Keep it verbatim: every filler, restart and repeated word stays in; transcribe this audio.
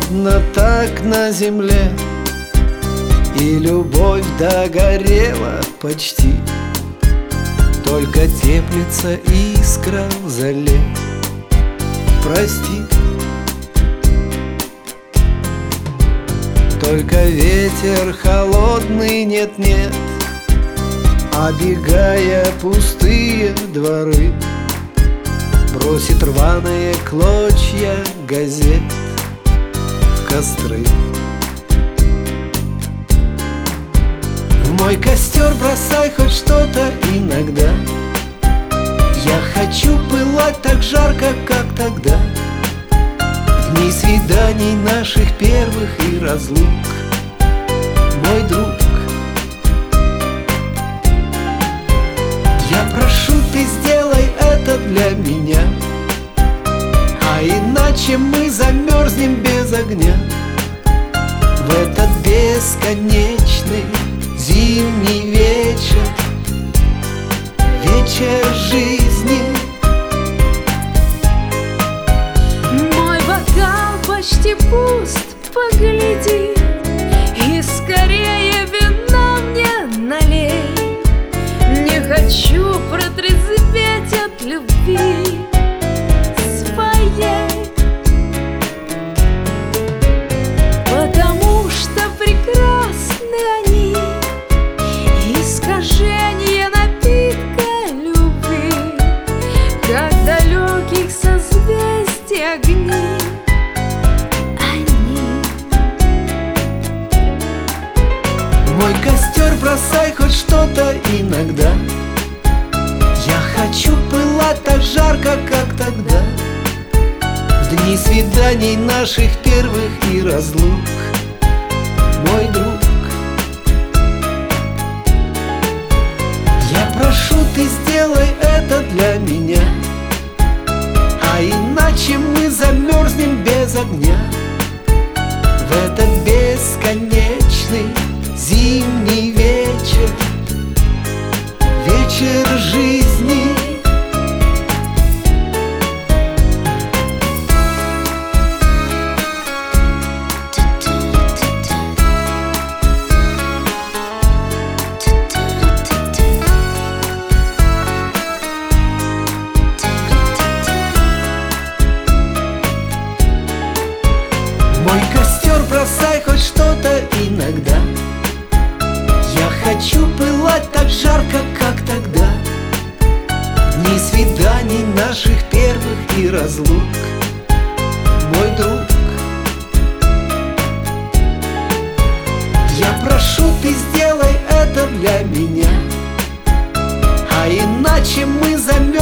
холодно так на земле, и любовь догорела почти. Только теплится искра в зале. Прости. Только ветер холодный нет-нет, обегая пустые дворы, бросит рваные клочья газет в костры. В мой костер бросай хоть что-то иногда. Я хочу пылать так жарко, как тогда, в дни свиданий наших первых и разлук, мой друг. Я прошу, ты сделай это для меня, а иначе мы замерзнем без огня в этот бесконечный зимний вечер, вечер жизни. Мой бокал почти пуст, погляди, и скорее вина мне налей. Не хочу протрезветь от любви своей, потому что прекрасны они, искажение напитка любви, как далеких созвездий огни. Мой костер бросай хоть что-то иногда. Я хочу пылать так жарко, как тогда, в дни свиданий наших первых и разлук, мой друг. Я прошу, ты сделай это для меня, а иначе мы замерзнем без огня в этот бесконечный зимний вечер, вечер жизни. Мой костер бросай хоть что-то иногда. Я хочу пылать так жарко, как тогда, в дни свиданий наших первых и разлук, мой друг. Я прошу, ты сделай это для меня, а иначе мы замерзнем